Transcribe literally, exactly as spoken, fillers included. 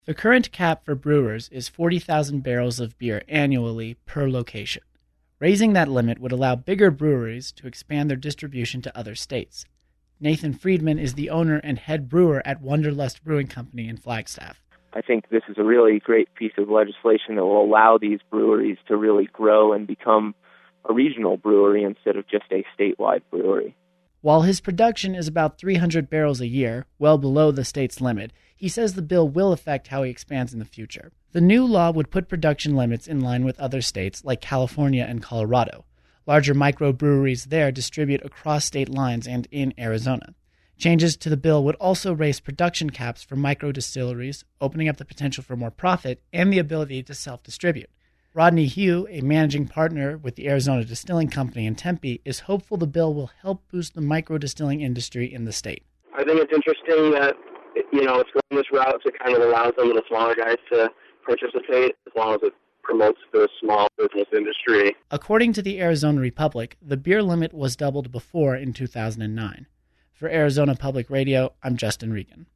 The current cap for brewers is forty thousand barrels of beer annually per location. Raising that limit would allow bigger breweries to expand their distribution to other states. Nathan Friedman is the owner and head brewer at Wonderlust Brewing Company in Flagstaff. I think this is a really great piece of legislation that will allow these breweries to really grow and become a regional brewery instead of just a statewide brewery. While his production is about three hundred barrels a year, well below the state's limit, he says the bill will affect how he expands in the future. The new law would put production limits in line with other states like California and Colorado. Larger microbreweries there distribute across state lines and in Arizona. Changes to the bill would also raise production caps for microdistilleries, opening up the potential for more profit and the ability to self-distribute. Rodney Hugh, a managing partner with the Arizona Distilling Company in Tempe, is hopeful the bill will help boost the microdistilling industry in the state. I think it's interesting that, you know, it's going this route to kind of allow some of the smaller guys to participate as long as it promotes the small business industry. According to the Arizona Republic, the beer limit was doubled before in two thousand nine. For Arizona Public Radio, I'm Justin Regan.